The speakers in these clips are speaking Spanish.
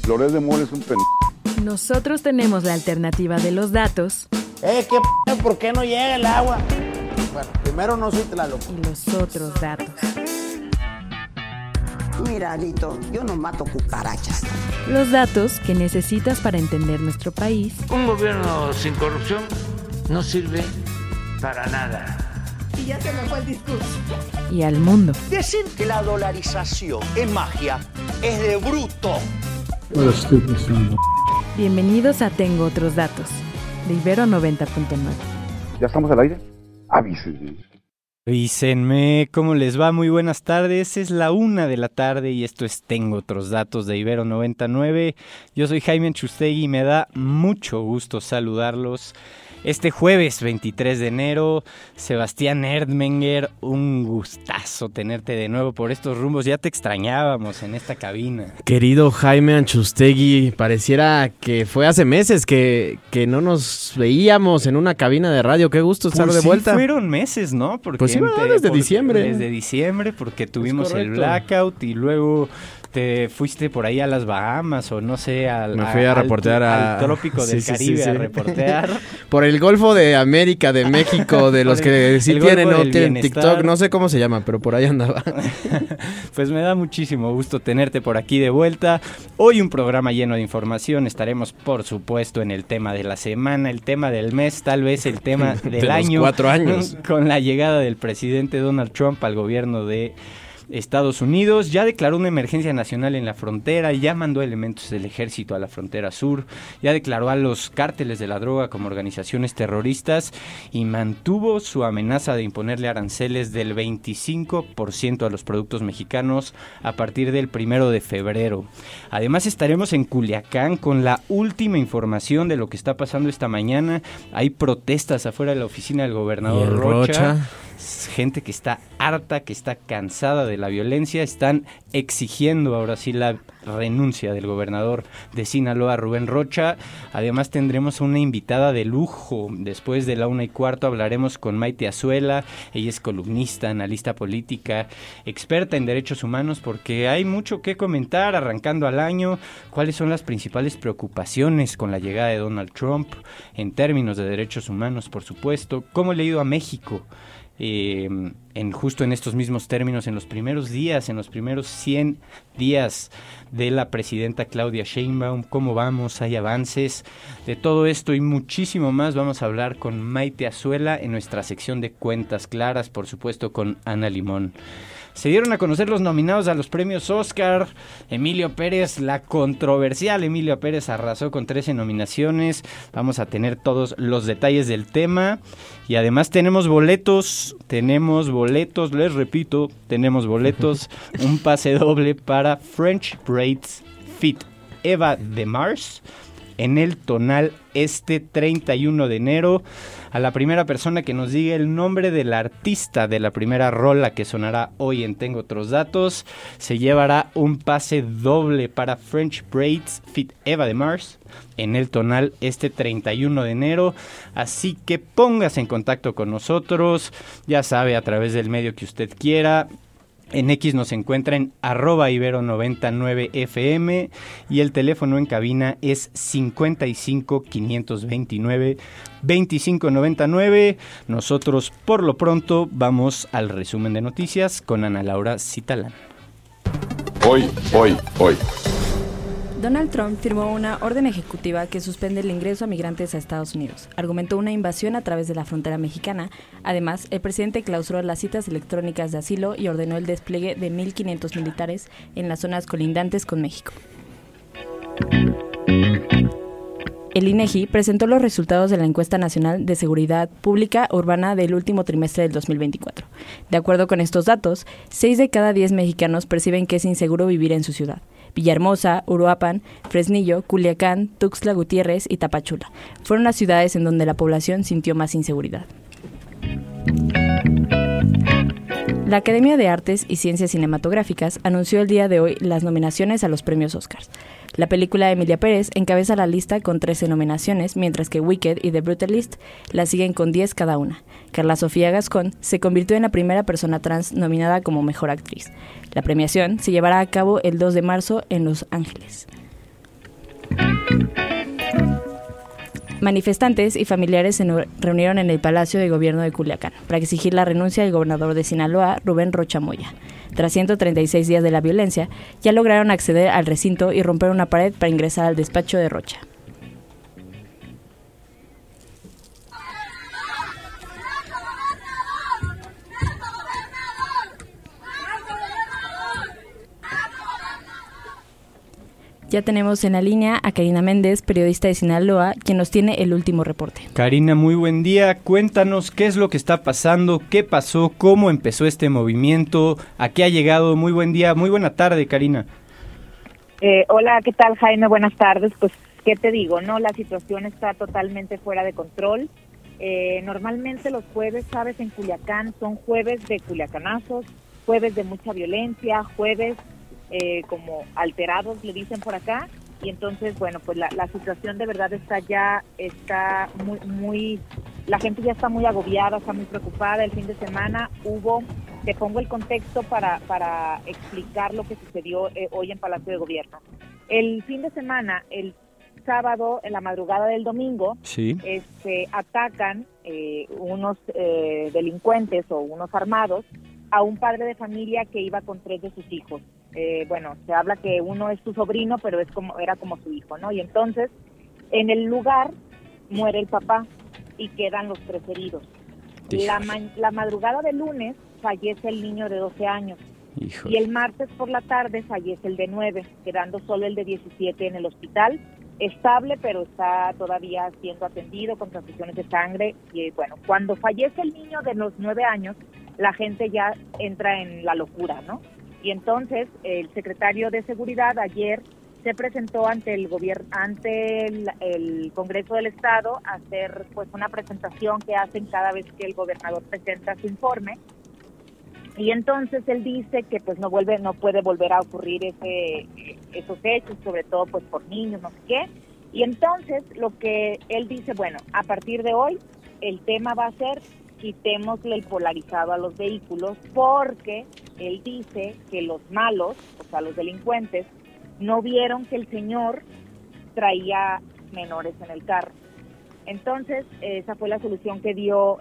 Loret de Mola es un Nosotros tenemos la alternativa de los datos. ¿Por qué no llega el agua? Bueno, primero no soy Tlaloc. Y los otros datos. Mira, Alito, yo no mato cucarachas. Los datos que necesitas para entender nuestro país. Un gobierno sin corrupción no sirve para nada. Y ya se me fue el discurso. Y al mundo. Decir que la dolarización es magia es de bruto. Bienvenidos a Tengo Otros Datos, de Ibero 90.9. ¿Ya estamos al aire? Avísenme. Avísenme, ¿cómo les va? Muy buenas tardes, es la 1 de la tarde y esto es Tengo Otros Datos de Ibero 99. Yo soy Jaime Anchustegui y me da mucho gusto saludarlos. Este jueves 23 de enero, Sebastián Erdmenger, un gustazo tenerte de nuevo por estos rumbos. Ya te extrañábamos en esta cabina. Querido Jaime Anchustegui, pareciera que fue hace meses que no nos veíamos en una cabina de radio. Qué gusto estar de vuelta. Sí, fueron meses, ¿no? Porque pues sí, desde diciembre. Desde diciembre, porque tuvimos el blackout y luego te fuiste por ahí a las Bahamas o no sé, me fui a reportear al trópico del Caribe a reportear. Por el Golfo de América, de México, de los que sí tienen o tienen TikTok, no sé cómo se llama, pero por ahí andaba. Pues me da muchísimo gusto tenerte por aquí de vuelta. Hoy un programa lleno de información, estaremos por supuesto en el tema de la semana, el tema del mes, tal vez el tema del año. 4 años. Con la llegada del presidente Donald Trump al gobierno de Estados Unidos. Ya declaró una emergencia nacional en la frontera, ya mandó elementos del ejército a la frontera sur, ya declaró a los cárteles de la droga como organizaciones terroristas y mantuvo su amenaza de imponerle aranceles del 25% a los productos mexicanos a partir del 1 de febrero. Además estaremos en Culiacán con la última información de lo que está pasando esta mañana. Hay protestas afuera de la oficina del gobernador Rocha. Gente que está harta, que está cansada de la violencia, están exigiendo ahora sí la renuncia del gobernador de Sinaloa, Rubén Rocha. Además tendremos una invitada de lujo. Después de la 1:15 hablaremos con Maite Azuela. Ella es columnista, analista política, experta en derechos humanos, porque hay mucho que comentar arrancando al año. ¿Cuáles son las principales preocupaciones con la llegada de Donald Trump en términos de derechos humanos, por supuesto? ¿Cómo le ha ido a México? Justo en estos mismos términos, en los primeros 100 días de la presidenta Claudia Sheinbaum, ¿cómo vamos? ¿Hay avances? De todo esto y muchísimo más vamos a hablar con Maite Azuela en nuestra sección de Cuentas Claras, por supuesto con Ana Limón. Se dieron a conocer los nominados a los premios Oscar. Emilio Pérez, la controversial Emilio Pérez, arrasó con 13 nominaciones. Vamos a tener todos los detalles del tema. Y además tenemos boletos, les repito, tenemos boletos, un pase doble para French Braids Fit Eva de Mars en el Tonal este 31 de enero. A la primera persona que nos diga el nombre del artista de la primera rola que sonará hoy en Tengo Otros Datos, se llevará un pase doble para French Braids Fit Eva de Mars en el Tonal este 31 de enero. Así que póngase en contacto con nosotros, ya sabe, a través del medio que usted quiera. En X nos encuentra en @ibero99fm y el teléfono en cabina es 55 529 2599. Nosotros por lo pronto vamos al resumen de noticias con Ana Laura Citalán. Hoy. Donald Trump firmó una orden ejecutiva que suspende el ingreso a migrantes a Estados Unidos. Argumentó una invasión a través de la frontera mexicana. Además, el presidente clausuró las citas electrónicas de asilo y ordenó el despliegue de 1,500 militares en las zonas colindantes con México. El INEGI presentó los resultados de la Encuesta Nacional de Seguridad Pública Urbana del último trimestre del 2024. De acuerdo con estos datos, 6 de cada 10 mexicanos perciben que es inseguro vivir en su ciudad. Villahermosa, Uruapan, Fresnillo, Culiacán, Tuxtla Gutiérrez y Tapachula fueron las ciudades en donde la población sintió más inseguridad. La Academia de Artes y Ciencias Cinematográficas anunció el día de hoy las nominaciones a los premios Oscars. La película de Emilia Pérez encabeza la lista con 13 nominaciones, mientras que Wicked y The Brutalist la siguen con 10 cada una. Carla Sofía Gascón se convirtió en la primera persona trans nominada como Mejor Actriz. La premiación se llevará a cabo el 2 de marzo en Los Ángeles. Manifestantes y familiares se reunieron en el Palacio de Gobierno de Culiacán para exigir la renuncia del gobernador de Sinaloa, Rubén Rocha Moya. Tras 136 días de la violencia, ya lograron acceder al recinto y romper una pared para ingresar al despacho de Rocha. Ya tenemos en la línea a Karina Méndez, periodista de Sinaloa, quien nos tiene el último reporte. Karina, muy buen día. Cuéntanos qué es lo que está pasando, qué pasó, cómo empezó este movimiento, a qué ha llegado. Muy buen día, muy buena tarde, Karina. Hola, ¿qué tal, Jaime? Buenas tardes. Pues, ¿qué te digo? No, la situación está totalmente fuera de control. Normalmente los jueves, sabes, en Culiacán son jueves de culiacanazos, jueves de mucha violencia, jueves como alterados, le dicen por acá, y entonces, bueno, pues la situación de verdad está muy, la gente ya está muy agobiada, está muy preocupada. El fin de semana te pongo el contexto para explicar lo que sucedió hoy en Palacio de Gobierno. El fin de semana, el sábado, en la madrugada del domingo, sí, atacan unos delincuentes o unos armados a un padre de familia que iba con 3 de sus hijos. Bueno, se habla que uno es su sobrino, pero era como su hijo, ¿no? Y entonces, en el lugar muere el papá y quedan los 3 heridos. La madrugada del lunes fallece el niño de 12 años. Híjole. Y el martes por la tarde fallece el de 9, quedando solo el de 17 en el hospital. Estable, pero está todavía siendo atendido con transfusiones de sangre. Y bueno, cuando fallece el niño de los 9 años, la gente ya entra en la locura, ¿no? Y entonces el secretario de Seguridad ayer se presentó ante el gobierno, ante el Congreso del Estado, a hacer pues una presentación que hacen cada vez que el gobernador presenta su informe. Y entonces él dice que pues no puede volver a ocurrir esos hechos, sobre todo pues por niños, no sé qué. Y entonces lo que él dice, bueno, a partir de hoy el tema va a ser quitémosle el polarizado a los vehículos, porque él dice que los malos, o sea, los delincuentes, no vieron que el señor traía menores en el carro. Entonces, esa fue la solución que dio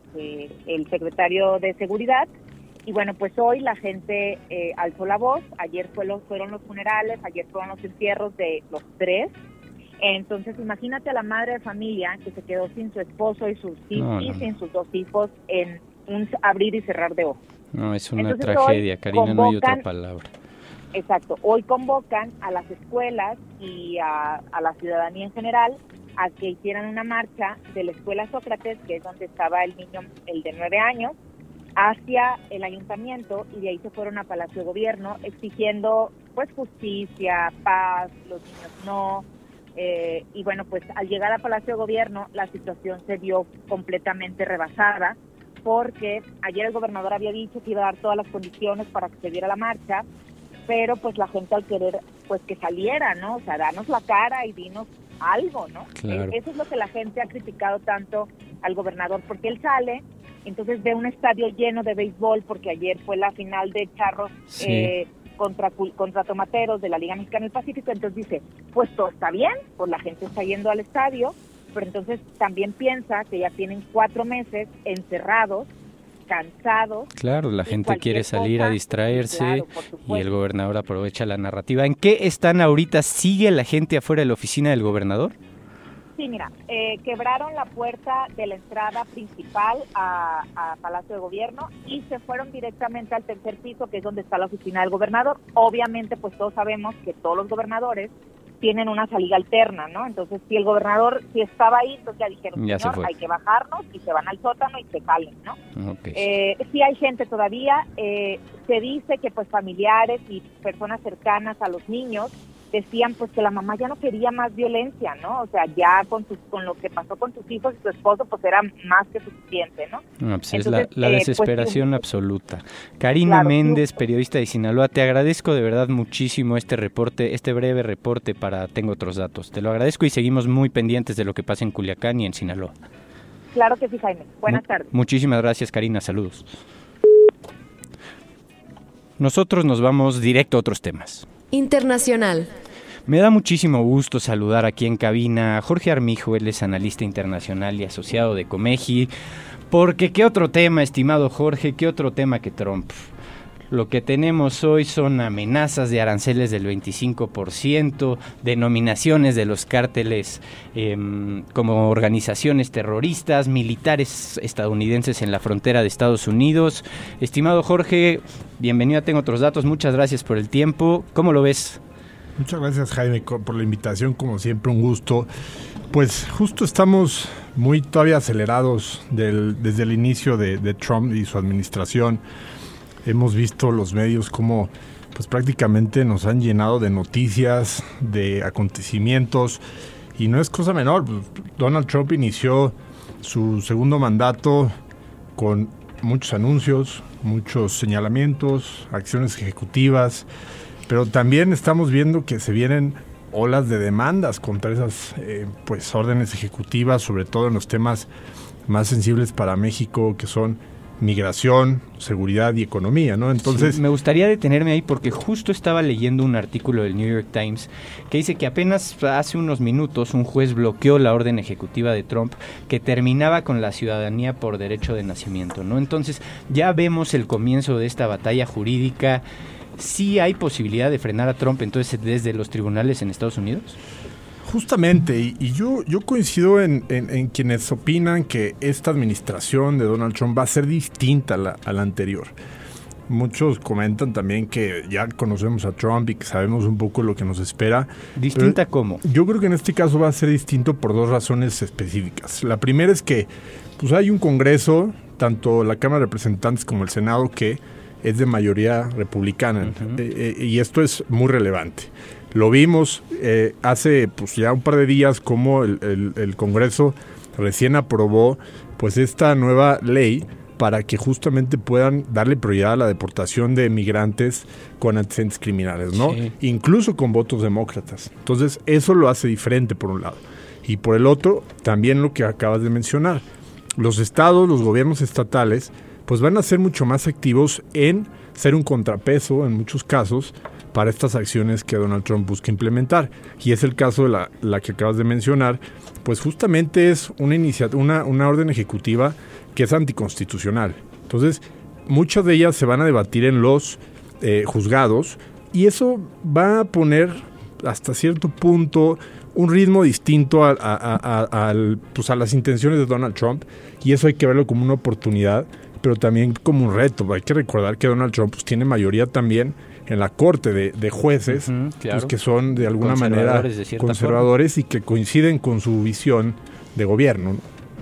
el secretario de Seguridad. Y bueno, pues hoy la gente alzó la voz. Ayer fueron los funerales, ayer fueron los entierros de los 3. Entonces, imagínate a la madre de familia que se quedó sin su esposo y sin sus 2 hijos en un abrir y cerrar de ojos. No, es una tragedia, Karina, no hay otra palabra. Exacto. Hoy convocan a las escuelas y a la ciudadanía en general a que hicieran una marcha de la Escuela Sócrates, que es donde estaba el niño, el de 9 años, hacia el ayuntamiento, y de ahí se fueron a Palacio de Gobierno exigiendo pues justicia, paz, los niños no. Y bueno, pues al llegar a Palacio de Gobierno la situación se vio completamente rebasada, porque ayer el gobernador había dicho que iba a dar todas las condiciones para que se diera la marcha, pero pues la gente al querer pues que saliera, ¿no? O sea, danos la cara y dinos algo, ¿no? Claro. Eso es lo que la gente ha criticado tanto al gobernador, porque él sale, entonces ve un estadio lleno de béisbol, porque ayer fue la final de Charros, sí, contra Tomateros de la Liga Mexicana del Pacífico. Entonces dice, pues todo está bien, pues la gente está yendo al estadio, pero entonces también piensa que ya tienen 4 meses encerrados, cansados. Claro, la gente quiere salir a distraerse, claro, y el gobernador aprovecha la narrativa. ¿En qué están ahorita? ¿Sigue la gente afuera de la oficina del gobernador? Sí, mira, quebraron la puerta de la entrada principal a Palacio de Gobierno y se fueron directamente al 3er piso, que es donde está la oficina del gobernador. Obviamente, pues todos sabemos que todos los gobernadores tienen una salida alterna, ¿no? Entonces, si el gobernador estaba ahí, entonces ya dijeron, ya señor, hay que bajarnos, y se van al sótano y se salen, ¿no? Okay. Sí hay gente todavía, se dice que pues familiares y personas cercanas a los niños decían pues que la mamá ya no quería más violencia, ¿no? O sea, ya con lo que pasó con sus hijos y su esposo, pues era más que suficiente, ¿no? No, pues entonces, es la desesperación pues, absoluta. Karina claro, Méndez, sí, periodista de Sinaloa, te agradezco de verdad muchísimo este reporte, este breve reporte para Tengo Otros Datos. Te lo agradezco y seguimos muy pendientes de lo que pasa en Culiacán y en Sinaloa. Claro que sí, Jaime. Buenas tardes. Muchísimas gracias, Karina. Saludos. Nosotros nos vamos directo a otros temas. Internacional. Me da muchísimo gusto saludar aquí en cabina a Jorge Armijo, él es analista internacional y asociado de Comeji, porque ¿qué otro tema, estimado Jorge? ¿Qué otro tema que Trump? Lo que tenemos hoy son amenazas de aranceles del 25%, denominaciones de los cárteles como organizaciones terroristas, militares estadounidenses en la frontera de Estados Unidos. Estimado Jorge, bienvenido a Tengo Otros Datos, muchas gracias por el tiempo. ¿Cómo lo ves? Muchas gracias, Jaime, por la invitación, como siempre, un gusto. Pues justo estamos muy todavía acelerados desde el inicio de Trump y su administración. Hemos visto los medios como pues prácticamente nos han llenado de noticias, de acontecimientos, y no es cosa menor. Donald Trump inició su segundo mandato con muchos anuncios, muchos señalamientos, acciones ejecutivas, pero también estamos viendo que se vienen olas de demandas contra esas pues órdenes ejecutivas, sobre todo en los temas más sensibles para México, que son migración, seguridad y economía, ¿no? Entonces, sí, me gustaría detenerme ahí porque justo estaba leyendo un artículo del New York Times que dice que apenas hace unos minutos un juez bloqueó la orden ejecutiva de Trump que terminaba con la ciudadanía por derecho de nacimiento, ¿no? Entonces, ya vemos el comienzo de esta batalla jurídica. ¿Sí hay posibilidad de frenar a Trump entonces desde los tribunales en Estados Unidos? Justamente, y yo coincido en quienes opinan que esta administración de Donald Trump va a ser distinta a la anterior. Muchos comentan también que ya conocemos a Trump y que sabemos un poco lo que nos espera. ¿Distinta cómo? Yo creo que en este caso va a ser distinto por dos razones específicas. La primera es que pues hay un Congreso, tanto la Cámara de Representantes como el Senado, que es de mayoría republicana, y esto es muy relevante. Lo vimos hace pues ya un par de días como el Congreso recién aprobó pues esta nueva ley para que justamente puedan darle prioridad a la deportación de migrantes con antecedentes criminales, ¿no? Sí. Incluso con votos demócratas. Entonces, eso lo hace diferente por un lado. Y por el otro, también lo que acabas de mencionar. Los estados, los gobiernos estatales, pues van a ser mucho más activos en ser un contrapeso, en muchos casos, para estas acciones que Donald Trump busca implementar. Y es el caso de la que acabas de mencionar, pues justamente es una orden ejecutiva que es anticonstitucional. Entonces, muchas de ellas se van a debatir en los juzgados, y eso va a poner hasta cierto punto un ritmo distinto a las intenciones de Donald Trump, y eso hay que verlo como una oportunidad, pero también como un reto. Hay que recordar que Donald Trump pues, tiene mayoría también en la corte de jueces, claro, pues, que son de alguna manera conservadores y que coinciden con su visión de gobierno, ¿no?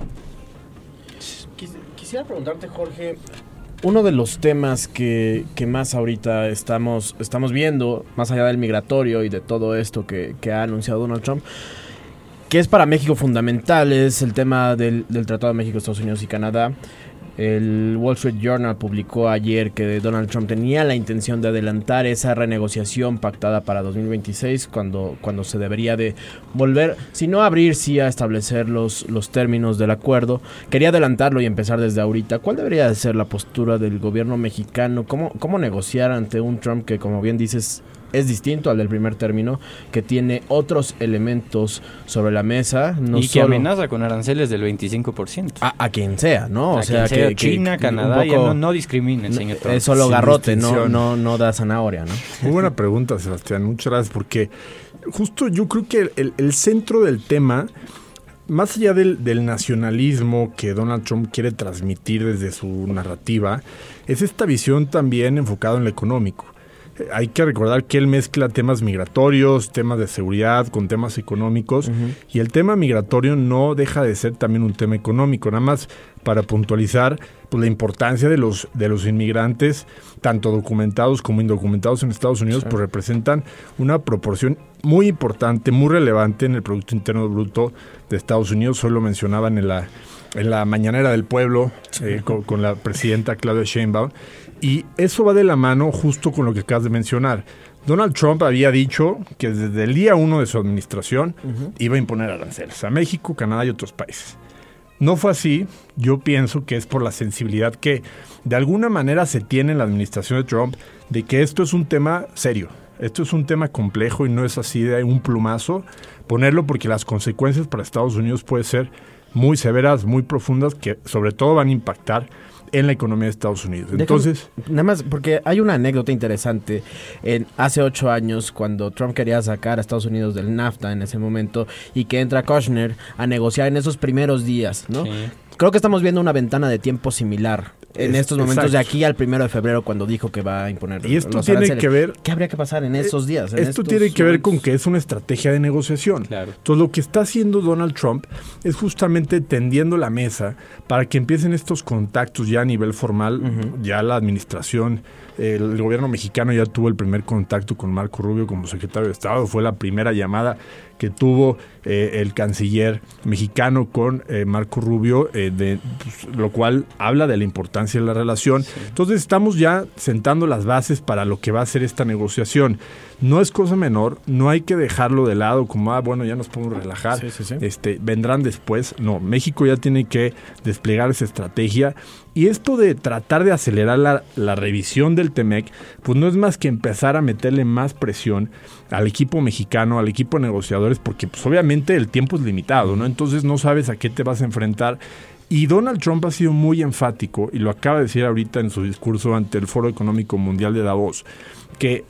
Quisiera preguntarte, Jorge, uno de los temas que más ahorita estamos viendo, más allá del migratorio y de todo esto que ha anunciado Donald Trump, que es para México fundamental, es el tema del Tratado de México, Estados Unidos y Canadá. El Wall Street Journal publicó ayer que Donald Trump tenía la intención de adelantar esa renegociación pactada para 2026, cuando se debería de volver, si no abrir, sí a establecer los términos del acuerdo. Quería adelantarlo y empezar desde ahorita. ¿Cuál debería de ser la postura del gobierno mexicano? ¿Cómo negociar ante un Trump que, como bien dices, es distinto al del primer término, que tiene otros elementos sobre la mesa? Y que amenaza con aranceles del 25%. A quien sea, ¿no? O sea, que China, Canadá, ya no discriminen, señor Trump. Es solo garrote, no da zanahoria, ¿no? Muy buena pregunta, Sebastián. Muchas gracias, porque justo yo creo que el centro del tema, más allá del nacionalismo que Donald Trump quiere transmitir desde su narrativa, es esta visión también enfocada en lo económico. Hay que recordar que él mezcla temas migratorios, temas de seguridad con temas económicos, y el tema migratorio no deja de ser también un tema económico. Nada más para puntualizar pues, la importancia de los inmigrantes, tanto documentados como indocumentados en Estados Unidos, pues representan una proporción muy importante, muy relevante en el Producto Interno Bruto de Estados Unidos. Hoy lo mencionaban en la Mañanera del Pueblo, con la presidenta Claudia Sheinbaum. Y eso va de la mano justo con lo que acabas de mencionar. Donald Trump había dicho que desde el día 1 de su administración iba a imponer aranceles a México, Canadá y otros países. No fue así. Yo pienso que es por la sensibilidad que de alguna manera se tiene en la administración de Trump de que esto es un tema serio. Esto es un tema complejo y no es así de un plumazo ponerlo, porque las consecuencias para Estados Unidos pueden ser muy severas, muy profundas, que sobre todo van a impactar en la economía de Estados Unidos. Entonces, nada más, porque hay una anécdota interesante. Hace 8 años, cuando Trump quería sacar a Estados Unidos del NAFTA en ese momento, y que entra Kushner a negociar en esos primeros días, ¿no? Sí. Creo que estamos viendo una ventana de tiempo similar en estos momentos, exacto, de aquí al 1 de febrero, cuando dijo que va a imponer y esto los tiene aranceles. Que ver, ¿qué habría que pasar en esos días? Esto tiene que ver con que es una estrategia de negociación. Claro. Entonces, lo que está haciendo Donald Trump es justamente tendiendo la mesa para que empiecen estos contactos ya a nivel formal. Ya la administración, el gobierno mexicano ya tuvo el primer contacto con Marco Rubio como secretario de Estado. Fue la primera llamada que tuvo el canciller mexicano con Marco Rubio, lo cual habla de la importancia de la relación. Sí. Entonces estamos ya sentando las bases para lo que va a ser esta negociación. No es cosa menor, no hay que dejarlo de lado como, bueno, ya nos podemos relajar, vendrán después. No, México ya tiene que desplegar esa estrategia. Y esto de tratar de acelerar la revisión del TEMEC, pues no es más que empezar a meterle más presión al equipo mexicano, al equipo de negociadores, porque pues obviamente el tiempo es limitado, ¿no? Entonces no sabes a qué te vas a enfrentar. Y Donald Trump ha sido muy enfático, y lo acaba de decir ahorita en su discurso ante el Foro Económico Mundial de Davos, que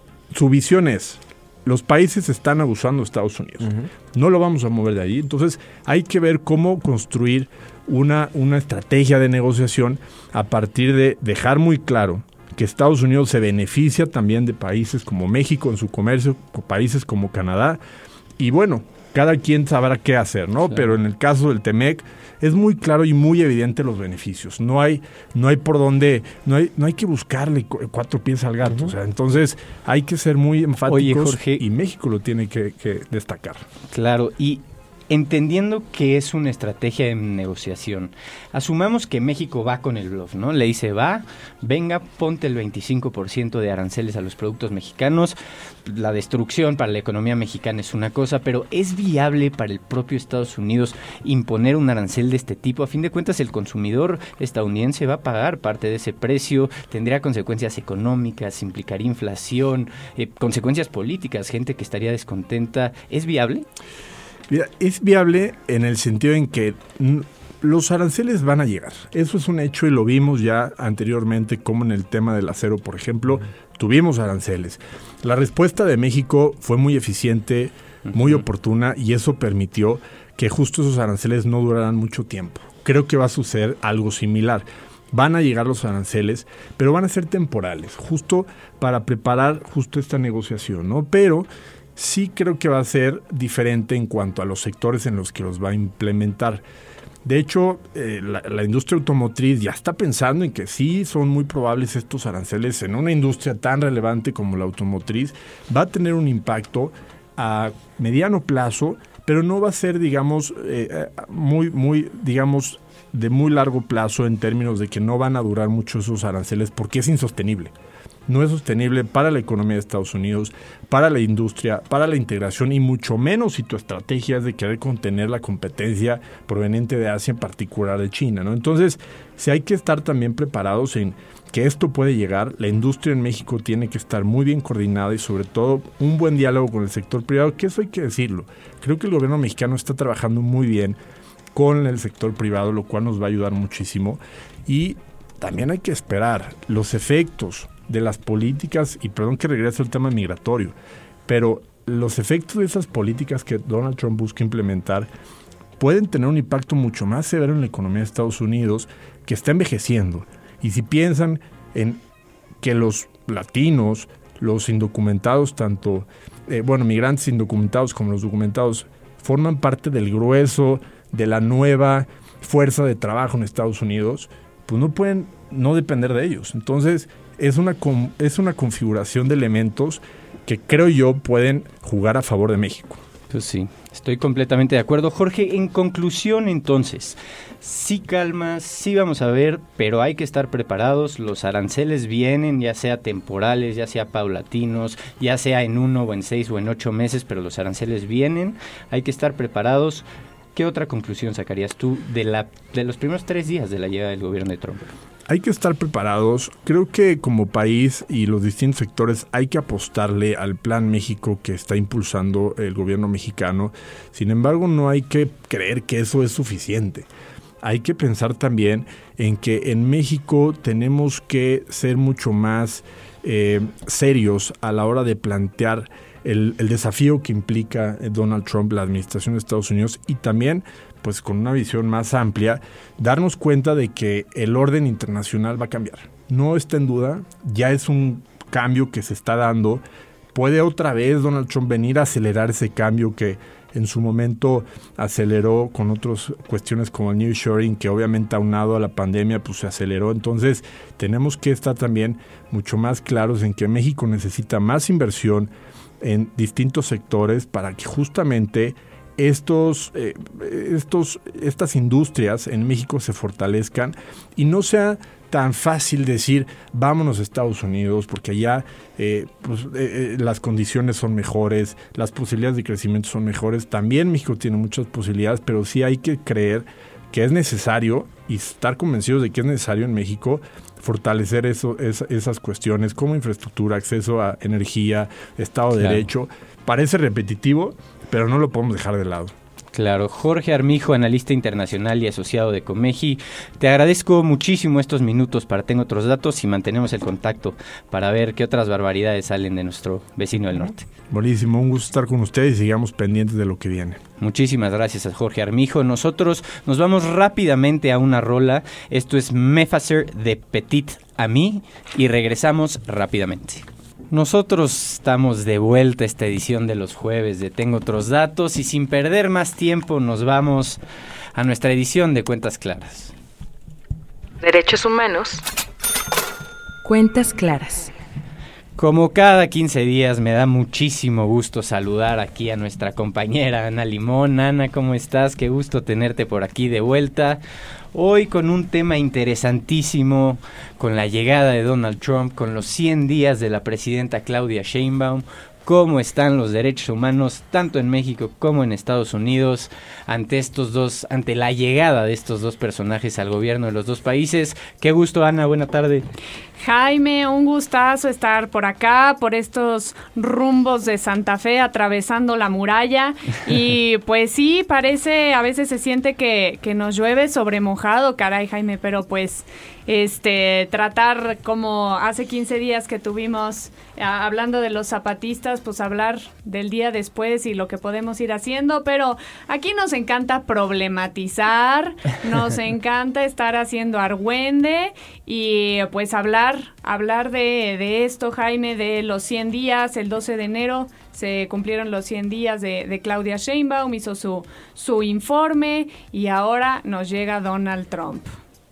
su visión es: los países están abusando de Estados Unidos. No lo vamos a mover de ahí. Entonces hay que ver cómo construir una estrategia de negociación a partir de dejar muy claro que Estados Unidos se beneficia también de países como México en su comercio, países como Canadá. Y bueno, cada quien sabrá qué hacer, ¿no? Claro. Pero en el caso del TEMEC es muy claro y muy evidente los beneficios. No hay por dónde, no hay que buscarle 4 pies al gato. O sea, entonces hay que ser muy enfáticos. Oye, Jorge, y México lo tiene que destacar. Claro, y entendiendo que es una estrategia de negociación, asumamos que México va con el bluff, ¿no? Le dice, venga, ponte el 25% de aranceles a los productos mexicanos. La destrucción para la economía mexicana es una cosa, pero ¿es viable para el propio Estados Unidos imponer un arancel de este tipo? A fin de cuentas, el consumidor estadounidense va a pagar parte de ese precio, tendría consecuencias económicas, implicaría inflación, consecuencias políticas, gente que estaría descontenta. ¿Es viable? Mira, es viable en el sentido en que los aranceles van a llegar. Eso es un hecho y lo vimos ya anteriormente, como en el tema del acero, por ejemplo, tuvimos aranceles. La respuesta de México fue muy eficiente, muy oportuna, y eso permitió que justo esos aranceles no duraran mucho tiempo. Creo que va a suceder algo similar. Van a llegar los aranceles, pero van a ser temporales, justo para preparar justo esta negociación, ¿no? Pero sí creo que va a ser diferente en cuanto a los sectores en los que los va a implementar. De hecho, la industria automotriz ya está pensando en que sí son muy probables estos aranceles en una industria tan relevante como la automotriz. Va a tener un impacto a mediano plazo, pero no va a ser, digamos, digamos, de muy largo plazo en términos de que no van a durar mucho esos aranceles, porque es insostenible. No es sostenible para la economía de Estados Unidos, para la industria, para la integración, y mucho menos si tu estrategia es de querer contener la competencia proveniente de Asia, en particular de China, ¿no? Entonces, sí hay que estar también preparados en que esto puede llegar. La industria en México tiene que estar muy bien coordinada y sobre todo un buen diálogo con el sector privado, que eso hay que decirlo. Creo que el gobierno mexicano está trabajando muy bien con el sector privado, lo cual nos va a ayudar muchísimo. Y también hay que esperar los efectos de las políticas, y perdón que regrese al tema migratorio, pero los efectos de esas políticas que Donald Trump busca implementar pueden tener un impacto mucho más severo en la economía de Estados Unidos, que está envejeciendo. Y si piensan en que los latinos, los indocumentados, tanto migrantes indocumentados como los documentados, forman parte del grueso de la nueva fuerza de trabajo en Estados Unidos, pues no pueden no depender de ellos. Entonces, es una configuración de elementos que creo yo pueden jugar a favor de México. Pues sí, estoy completamente de acuerdo. Jorge, en conclusión entonces, sí calma, sí vamos a ver, pero hay que estar preparados. Los aranceles vienen, ya sea temporales, ya sea paulatinos, ya sea en 1 o en 6 o en 8 meses, pero los aranceles vienen, hay que estar preparados. ¿Qué otra conclusión sacarías tú de los primeros 3 días de la llegada del gobierno de Trump? hay que estar preparados. Creo que como país y los distintos sectores hay que apostarle al Plan México que está impulsando el gobierno mexicano. Sin embargo, no hay que creer que eso es suficiente. Hay que pensar también en que en México tenemos que ser mucho más serios a la hora de plantear el desafío que implica Donald Trump, la administración de Estados Unidos, y también, pues con una visión más amplia, darnos cuenta de que el orden internacional va a cambiar. No está en duda, ya es un cambio que se está dando. ¿Puede otra vez Donald Trump venir a acelerar ese cambio que en su momento aceleró con otras cuestiones como el nearshoring, que obviamente aunado a la pandemia pues se aceleró? Entonces tenemos que estar también mucho más claros en que México necesita más inversión en distintos sectores para que justamente estas industrias en México se fortalezcan y no sea tan fácil decir vámonos a Estados Unidos porque allá las condiciones son mejores, las posibilidades de crecimiento son mejores. También México tiene muchas posibilidades, pero sí hay que creer que es necesario y estar convencidos de que es necesario en México fortalecer esas cuestiones como infraestructura, acceso a energía, Estado de Derecho. Parece repetitivo, pero no lo podemos dejar de lado. Claro. Jorge Armijo, analista internacional y asociado de Comeji, te agradezco muchísimo estos minutos para Tengo Otros Datos y mantenemos el contacto para ver qué otras barbaridades salen de nuestro vecino del norte. Buenísimo, un gusto estar con ustedes y sigamos pendientes de lo que viene. Muchísimas gracias a Jorge Armijo. Nosotros nos vamos rápidamente a una rola. Esto es Mephaser de Petit Ami y regresamos rápidamente. Nosotros estamos de vuelta a esta edición de los jueves de Tengo Otros Datos y sin perder más tiempo nos vamos a nuestra edición de Cuentas Claras. Derechos humanos. Cuentas Claras. Como cada 15 días me da muchísimo gusto saludar aquí a nuestra compañera Ana Limón. Ana, ¿cómo estás? Qué gusto tenerte por aquí de vuelta. Hoy con un tema interesantísimo, con la llegada de Donald Trump, con los 100 días de la presidenta Claudia Sheinbaum, cómo están los derechos humanos tanto en México como en Estados Unidos ante la llegada de estos dos personajes al gobierno de los dos países. Qué gusto, Ana, buena tarde. Jaime, un gustazo estar por acá, por estos rumbos de Santa Fe, atravesando la muralla. Y pues sí, parece, a veces se siente que nos llueve sobre mojado, caray, Jaime, pero pues tratar como hace 15 días que tuvimos, hablando de los zapatistas, pues hablar del día después y lo que podemos ir haciendo, pero aquí nos encanta problematizar, nos encanta estar haciendo argüende y pues hablar de esto, Jaime, de los 100 días. El 12 de enero se cumplieron los 100 días de Claudia Sheinbaum, hizo su informe y ahora nos llega Donald Trump.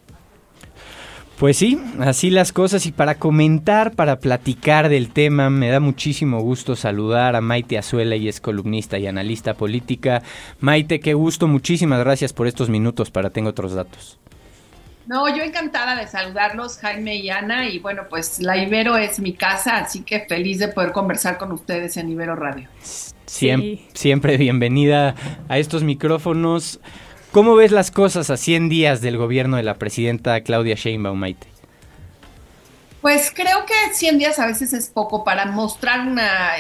Pues sí, así las cosas, y para comentar, para platicar del tema, me da muchísimo gusto saludar a Maite Azuela, y es columnista y analista política. Maite, qué gusto, muchísimas gracias por estos minutos para Tengo Otros Datos. No, yo encantada de saludarlos, Jaime y Ana, y bueno, pues la Ibero es mi casa, así que feliz de poder conversar con ustedes en Ibero Radio. Siempre bienvenida a estos micrófonos. ¿Cómo ves las cosas a 100 días del gobierno de la presidenta Claudia Sheinbaum, Maite? Pues creo que 100 días a veces es poco para mostrar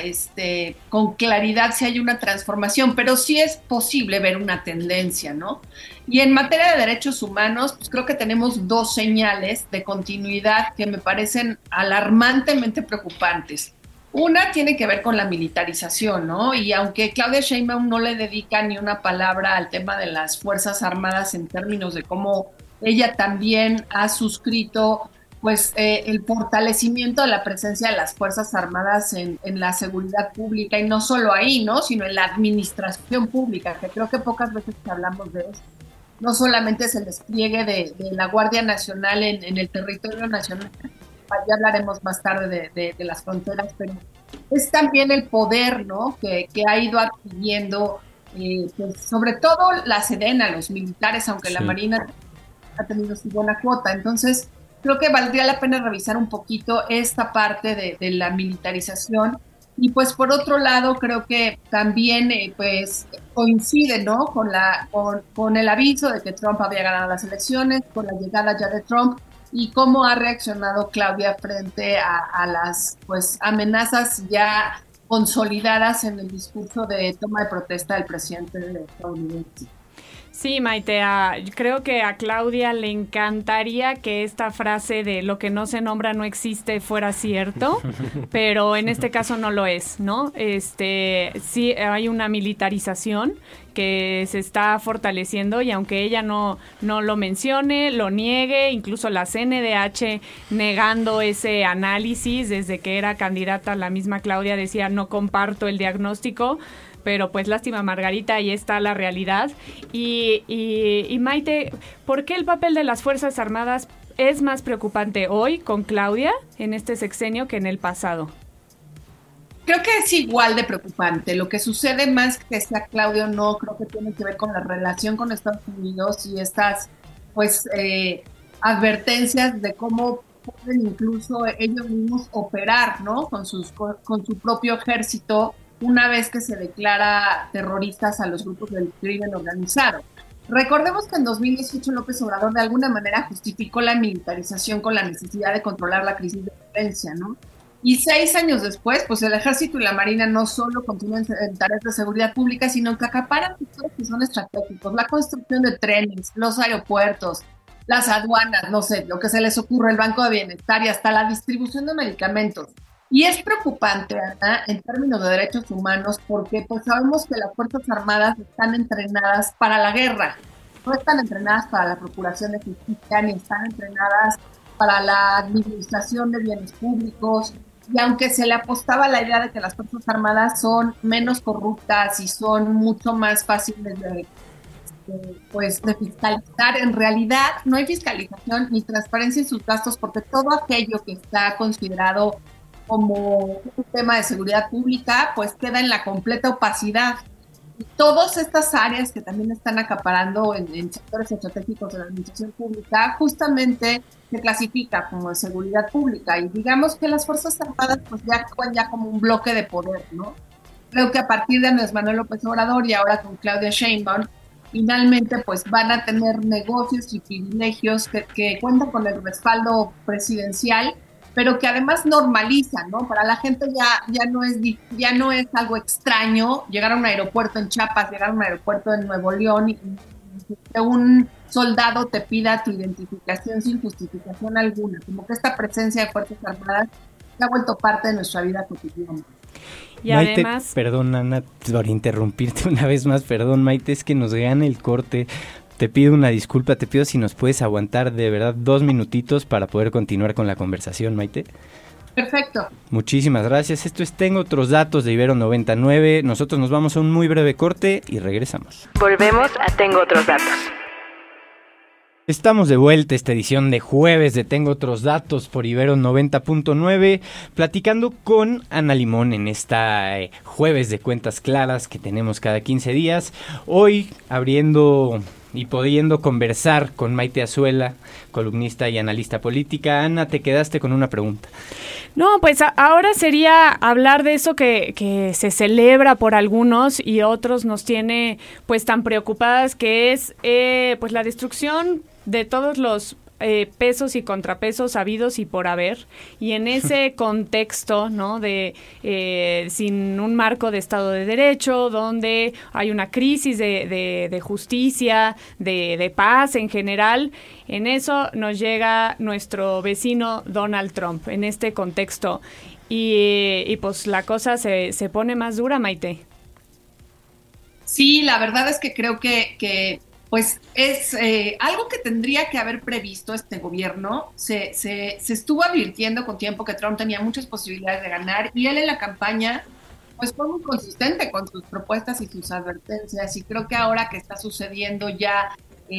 con claridad si hay una transformación, pero sí es posible ver una tendencia, ¿no? Y en materia de derechos humanos, pues creo que tenemos dos señales de continuidad que me parecen alarmantemente preocupantes. Una tiene que ver con la militarización, ¿no? Y aunque Claudia Sheinbaum no le dedica ni una palabra al tema de las Fuerzas Armadas en términos de cómo ella también ha suscrito pues el fortalecimiento de la presencia de las Fuerzas Armadas en la seguridad pública, y no solo ahí, ¿no? Sino en la administración pública, que creo que pocas veces que hablamos de eso. No solamente es el despliegue de la Guardia Nacional en el territorio nacional, ya hablaremos más tarde de las fronteras, pero es también el poder, ¿no? que ha ido adquiriendo, pues sobre todo la Sedena, los militares, aunque sí, la Marina ha tenido su buena cuota. Entonces, creo que valdría la pena revisar un poquito esta parte de la militarización. Y pues por otro lado, creo que también pues coincide, ¿no? con el aviso de que Trump había ganado las elecciones, con la llegada ya de Trump, y cómo ha reaccionado Claudia frente a las pues amenazas ya consolidadas en el discurso de toma de protesta del presidente estadounidense. Sí, Maite, creo que a Claudia le encantaría que esta frase de lo que no se nombra no existe fuera cierto, pero en este caso no lo es, ¿no? Sí hay una militarización que se está fortaleciendo y aunque ella no lo mencione, lo niegue, incluso la CNDH negando ese análisis desde que era candidata, la misma Claudia decía no comparto el diagnóstico, pero pues lástima Margarita, ahí está la realidad. Y Maite, ¿por qué el papel de las Fuerzas Armadas es más preocupante hoy con Claudia en este sexenio que en el pasado? Creo que es igual de preocupante. Lo que sucede más que sea Claudia o no, creo que tiene que ver con la relación con Estados Unidos y estas pues advertencias de cómo pueden incluso ellos mismos operar, ¿no? Con su propio ejército una vez que se declara terroristas a los grupos del crimen organizado. Recordemos que en 2018 López Obrador de alguna manera justificó la militarización con la necesidad de controlar la crisis de violencia, ¿no? Y 6 años después, pues el Ejército y la Marina no solo continúan en tareas de seguridad pública, sino que acaparan sectores que son estratégicos, la construcción de trenes, los aeropuertos, las aduanas, no sé, lo que se les ocurre, el Banco de Bienestar y hasta la distribución de medicamentos. Y es preocupante, Ana, en términos de derechos humanos, porque pues sabemos que las Fuerzas Armadas están entrenadas para la guerra, no están entrenadas para la procuración de justicia, ni están entrenadas para la administración de bienes públicos, y aunque se le apostaba la idea de que las Fuerzas Armadas son menos corruptas y son mucho más fáciles de fiscalizar, en realidad no hay fiscalización ni transparencia en sus gastos, porque todo aquello que está considerado como un tema de seguridad pública, pues queda en la completa opacidad. Y todas estas áreas que también están acaparando en sectores estratégicos de la administración pública, justamente se clasifica como de seguridad pública. Y digamos que las Fuerzas Armadas pues ya actúan ya como un bloque de poder, ¿no? Creo que a partir de Andrés Manuel López Obrador y ahora con Claudia Sheinbaum, finalmente pues van a tener negocios y privilegios que cuentan con el respaldo presidencial, pero que además normalizan, ¿no? Para la gente ya no es algo extraño llegar a un aeropuerto en Chiapas, llegar a un aeropuerto en Nuevo León y que un soldado te pida tu identificación sin justificación alguna, como que esta presencia de Fuerzas Armadas se ha vuelto parte de nuestra vida cotidiana. Y Maite, además, perdón Ana, por interrumpirte una vez más, perdón Maite, es que nos gana el corte. Te pido una disculpa, te pido si nos puedes aguantar de verdad 2 minutitos para poder continuar con la conversación, Maite. Perfecto. Muchísimas gracias. Esto es Tengo Otros Datos de Ibero 99. Nosotros nos vamos a un muy breve corte y regresamos. Volvemos a Tengo Otros Datos. Estamos de vuelta esta edición de jueves de Tengo Otros Datos por Ibero 90.9, platicando con Ana Limón en esta jueves de cuentas claras que tenemos cada 15 días. Hoy abriendo y pudiendo conversar con Maite Azuela, columnista y analista política. Ana, te quedaste con una pregunta. No, pues ahora sería hablar de eso que se celebra por algunos y otros nos tiene pues tan preocupadas, que es pues la destrucción de todos los pesos y contrapesos habidos y por haber, y en ese contexto, ¿no? De sin un marco de Estado de Derecho, donde hay una crisis de justicia, de paz en general, en eso nos llega nuestro vecino Donald Trump, en este contexto, y pues la cosa se pone más dura, Maite. Sí, la verdad es que creo que pues es algo que tendría que haber previsto este gobierno. Se estuvo advirtiendo con tiempo que Trump tenía muchas posibilidades de ganar, y él en la campaña pues fue muy consistente con sus propuestas y sus advertencias, y creo que ahora que está sucediendo ya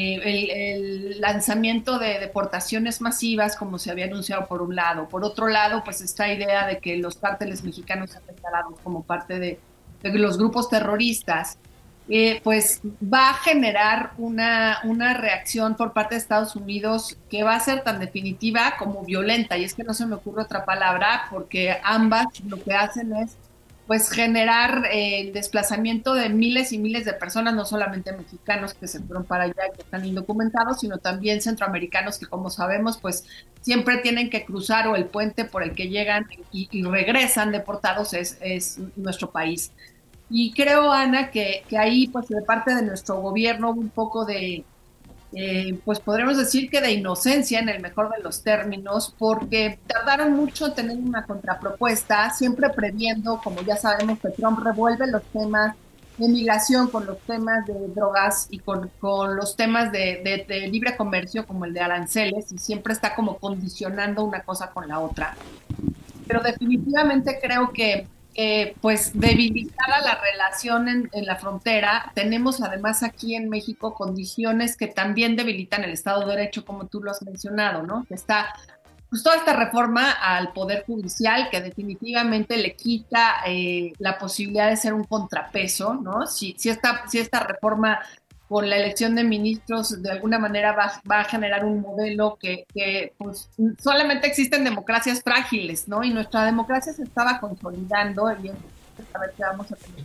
el lanzamiento de deportaciones masivas, como se había anunciado por un lado, por otro lado pues esta idea de que los cárteles mexicanos se han declarado como parte de los grupos terroristas, pues va a generar una reacción por parte de Estados Unidos que va a ser tan definitiva como violenta, y es que no se me ocurre otra palabra, porque ambas lo que hacen es pues generar el desplazamiento de miles y miles de personas, no solamente mexicanos que se fueron para allá y que están indocumentados, sino también centroamericanos que, como sabemos, pues siempre tienen que cruzar o el puente por el que llegan y regresan deportados es nuestro país. Y creo, Ana, que ahí, pues de parte de nuestro gobierno hubo un poco de, pues podríamos decir que de inocencia en el mejor de los términos, porque tardaron mucho en tener una contrapropuesta, siempre previendo, como ya sabemos, que Trump revuelve los temas de migración con los temas de drogas y con los temas de libre comercio, como el de aranceles, y siempre está como condicionando una cosa con la otra. Pero definitivamente creo que pues debilitada la relación en la frontera. Tenemos además aquí en México condiciones que también debilitan el Estado de Derecho, como tú lo has mencionado, ¿no? Que está pues toda esta reforma al Poder Judicial que definitivamente le quita la posibilidad de ser un contrapeso, ¿no? Si esta reforma con la elección de ministros de alguna manera va a generar un modelo que pues solamente existen democracias frágiles, ¿no? Y nuestra democracia se estaba consolidando y a ver qué vamos a tener.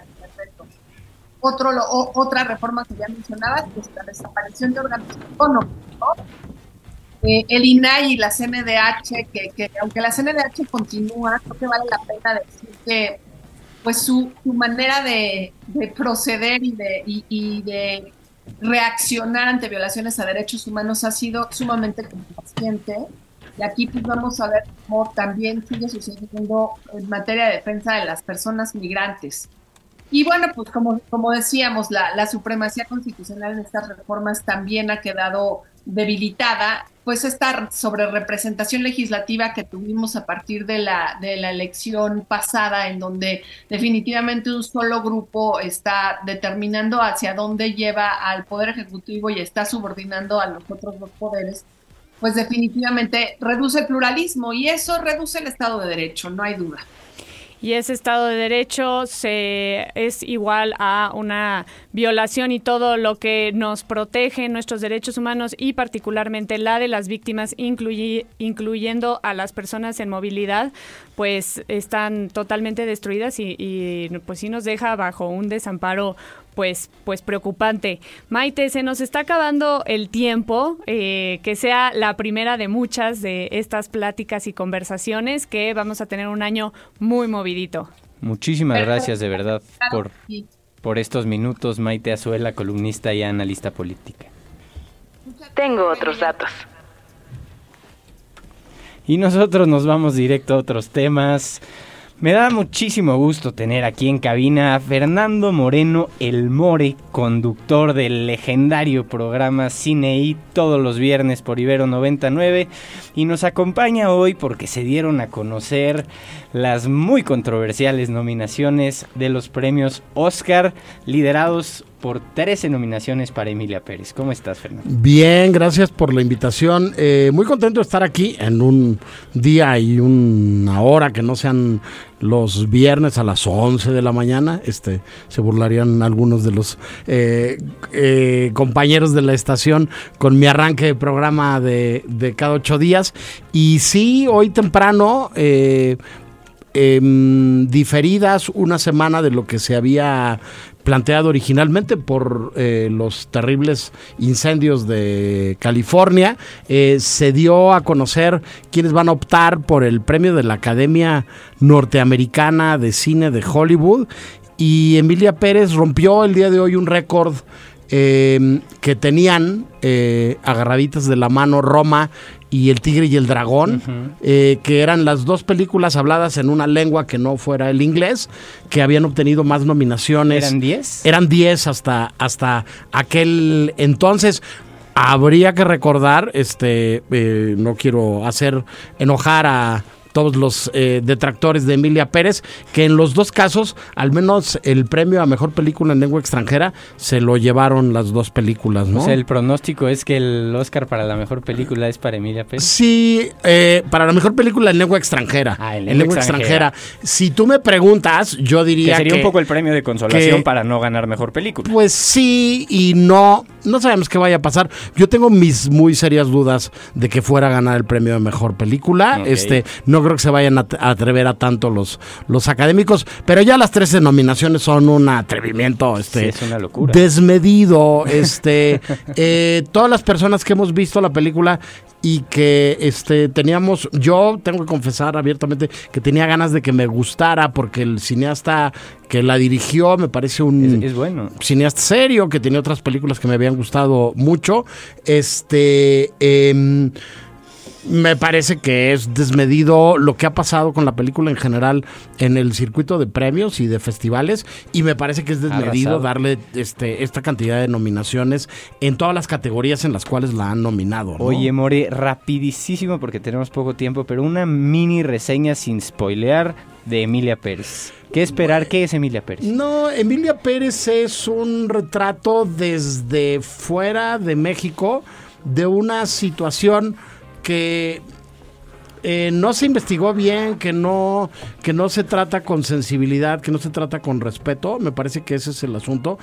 Otra reforma que ya mencionabas, pues la desaparición de órganos autónomos, ¿no? El INAI y la CNDH, que aunque la CNDH continúa, creo que vale la pena decir que pues su manera de proceder y de reaccionar ante violaciones a derechos humanos ha sido sumamente complaciente. Y aquí pues vamos a ver cómo también sigue sucediendo en materia de defensa de las personas migrantes. Y bueno, pues como decíamos, la supremacía constitucional en estas reformas también ha quedado debilitada, pues esta sobrerepresentación legislativa que tuvimos a partir de la elección pasada, en donde definitivamente un solo grupo está determinando hacia dónde lleva al Poder Ejecutivo y está subordinando a los otros dos poderes, pues definitivamente reduce el pluralismo y eso reduce el Estado de Derecho, no hay duda. Y ese Estado de Derecho es igual a una violación y todo lo que nos protege nuestros derechos humanos y particularmente la de las víctimas, incluyendo a las personas en movilidad, pues están totalmente destruidas y pues sí nos deja bajo un desamparo pues preocupante. Maite, se nos está acabando el tiempo, que sea la primera de muchas de estas pláticas y conversaciones, que vamos a tener un año muy movidito. Muchísimas gracias de verdad por estos minutos, Maite Azuela, columnista y analista política. Tengo otros datos. Y nosotros nos vamos directo a otros temas. Me da muchísimo gusto tener aquí en cabina a Fernando Moreno, el More, conductor del legendario programa Cine I, todos los viernes por Ibero 99, y nos acompaña hoy porque se dieron a conocer las muy controversiales nominaciones de los premios Oscar, liderados por 13 nominaciones para Emilia Pérez. ¿Cómo estás, Fernando? Bien, gracias por la invitación. Muy contento de estar aquí en un día y una hora que no sean los viernes a las 11 de la mañana. Se burlarían algunos de los compañeros de la estación con mi arranque de programa de cada 8 días. Y sí, hoy temprano, diferidas una semana de lo que se había planteado originalmente por los terribles incendios de California, se dio a conocer quiénes van a optar por el premio de la Academia Norteamericana de Cine de Hollywood, y Emilia Pérez rompió el día de hoy un récord que tenían agarraditas de la mano Roma y El Tigre y el Dragón, que eran las dos películas habladas en una lengua que no fuera el inglés, que habían obtenido más nominaciones. ¿Eran 10? Eran 10 hasta aquel entonces. Habría que recordar, no quiero hacer enojar a todos los detractores de Emilia Pérez, que en los dos casos, al menos el premio a Mejor Película en Lengua Extranjera, se lo llevaron las dos películas, ¿no? O sea, el pronóstico es que el Oscar para la Mejor Película es para Emilia Pérez. Sí, para la Mejor Película en Lengua Extranjera. En lengua extranjera. Si tú me preguntas, yo diría que sería un poco el premio de consolación para no ganar Mejor Película. Pues sí y no sabemos qué vaya a pasar. Yo tengo mis muy serias dudas de que fuera a ganar el premio de Mejor Película. Okay. No no creo que se vayan a atrever a tanto los académicos, pero ya las 13 nominaciones son un atrevimiento, Sí, es una locura. desmedido, todas las personas que hemos visto la película y que yo tengo que confesar abiertamente que tenía ganas de que me gustara, porque el cineasta que la dirigió me parece un es bueno. cineasta serio, que tenía otras películas que me habían gustado mucho. Me parece que es desmedido lo que ha pasado con la película en general en el circuito de premios y de festivales, y me parece que es desmedido darle esta cantidad de nominaciones en todas las categorías en las cuales la han nominado, ¿no? Oye, More, rapidísimo porque tenemos poco tiempo, pero una mini reseña sin spoilear de Emilia Pérez. ¿Qué esperar? ¿Qué es Emilia Pérez? No, Emilia Pérez es un retrato desde fuera de México de una situación que no se investigó bien, que no se trata con sensibilidad, que no se trata con respeto. Me parece que ese es el asunto.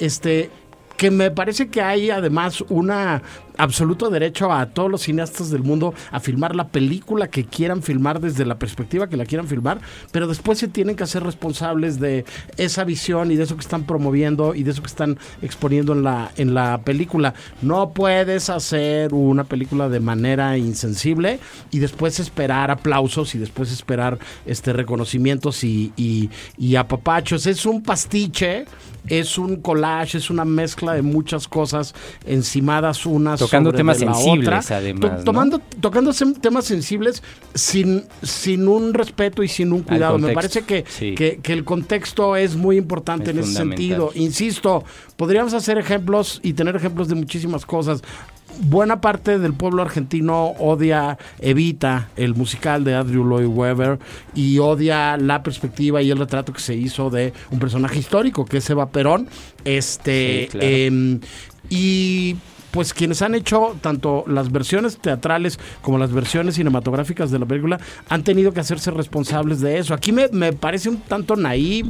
Que me parece que hay además un absoluto derecho a todos los cineastas del mundo a filmar la película que quieran filmar desde la perspectiva que la quieran filmar, pero después se tienen que hacer responsables de esa visión y de eso que están promoviendo y de eso que están exponiendo en la película. No puedes hacer una película de manera insensible y después esperar aplausos y después esperar reconocimientos y apapachos. Es un pastiche, es un collage, es una mezcla de muchas cosas encimadas unas tocando sobre temas de la sensibles, otra, además, tocando temas sensibles sin un respeto y sin un cuidado. Me parece que el contexto es muy importante en ese sentido. Insisto, podríamos hacer ejemplos y tener ejemplos de muchísimas cosas. Buena parte del pueblo argentino odia Evita, el musical de Andrew Lloyd Webber, y odia la perspectiva y el retrato que se hizo de un personaje histórico que es Eva Perón. Sí, claro. Y pues quienes han hecho tanto las versiones teatrales como las versiones cinematográficas de la película han tenido que hacerse responsables de eso. Aquí me parece un tanto naïf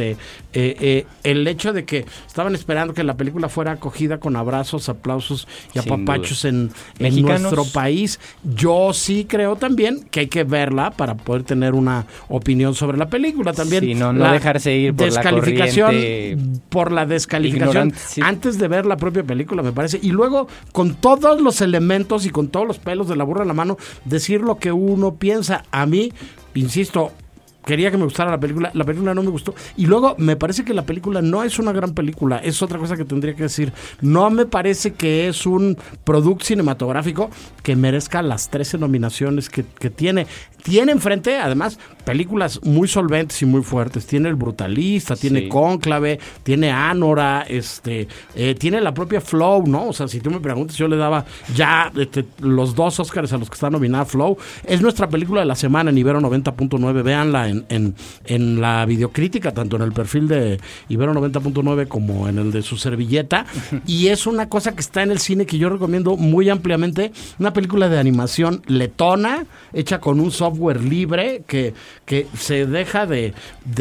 el hecho de que estaban esperando que la película fuera acogida con abrazos, aplausos y apapachos en nuestro país. Yo sí creo también que hay que verla para poder tener una opinión sobre la película. También sí, no dejarse ir por la corriente, por la descalificación ignorante, antes de ver la propia película, me parece. Y luego, con todos los elementos y con todos los pelos de la burra en la mano, decir lo que uno piensa. A mí, insisto, quería que me gustara la película no me gustó, y luego me parece que la película no es una gran película, es otra cosa que tendría que decir. No me parece que es un producto cinematográfico que merezca las 13 nominaciones que tiene. Tiene enfrente, además, películas muy solventes y muy fuertes. Tiene El Brutalista, tiene Cónclave, tiene Anora, tiene la propia Flow, ¿no? O sea, si tú me preguntas, yo le daba ya los 2 Óscares a los que está nominada Flow. Es nuestra película de la semana en Ibero 90.9. Véanla en la videocrítica, tanto en el perfil de Ibero 90.9 como en el de su servilleta. Y es una cosa que está en el cine que yo recomiendo muy ampliamente. Una película de animación letona, hecha con un software libre que se deja de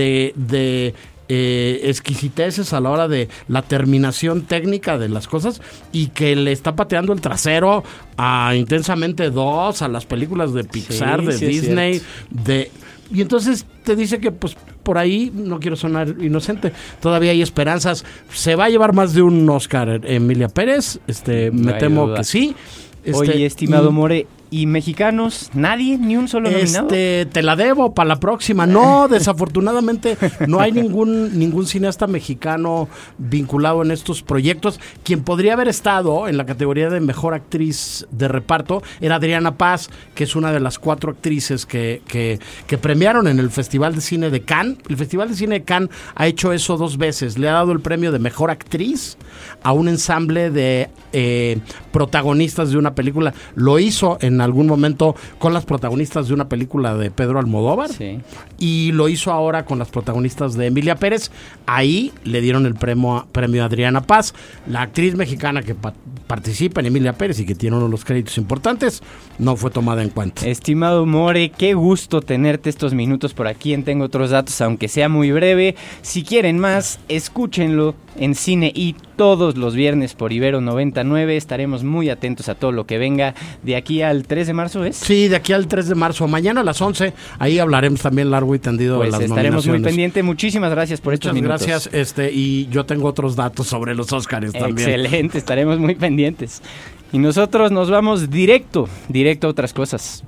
exquisiteces a la hora de la terminación técnica de las cosas y que le está pateando el trasero a Intensamente 2, a las películas de Pixar, de Disney, y entonces te dice que pues por ahí, no quiero sonar inocente, todavía hay esperanzas. ¿Se va a llevar más de un Oscar Emilia Pérez? Me temo que sí. Oye, estimado More, ¿y mexicanos? ¿Nadie? ¿Ni un solo nominado? Te la debo para la próxima. No, desafortunadamente no hay ningún cineasta mexicano vinculado en estos proyectos. Quien podría haber estado en la categoría de mejor actriz de reparto era Adriana Paz, que es una de las 4 actrices que premiaron en el Festival de Cine de Cannes. El Festival de Cine de Cannes ha hecho eso 2 veces. Le ha dado el premio de mejor actriz a un ensamble de protagonistas de una película. Lo hizo en algún momento con las protagonistas de una película de Pedro Almodóvar, y lo hizo ahora con las protagonistas de Emilia Pérez. Ahí le dieron el premio a Adriana Paz. La actriz mexicana que participa en Emilia Pérez y que tiene uno de los créditos importantes no fue tomada en cuenta. Estimado More, qué gusto tenerte estos minutos por aquí en Tengo Otros Datos, aunque sea muy breve. Si quieren más, escúchenlo en Cine It todos los viernes por Ibero 99. Estaremos muy atentos a todo lo que venga de aquí al 3 de marzo, ¿es? Sí, de aquí al 3 de marzo. Mañana a las 11, ahí hablaremos también largo y tendido de las Estaremos nominaciones. muy pendientes. Muchísimas gracias por estos minutos. Muchas gracias, y yo tengo otros datos sobre los Óscares también. Excelente, estaremos muy pendientes. Y nosotros nos vamos directo a otras cosas.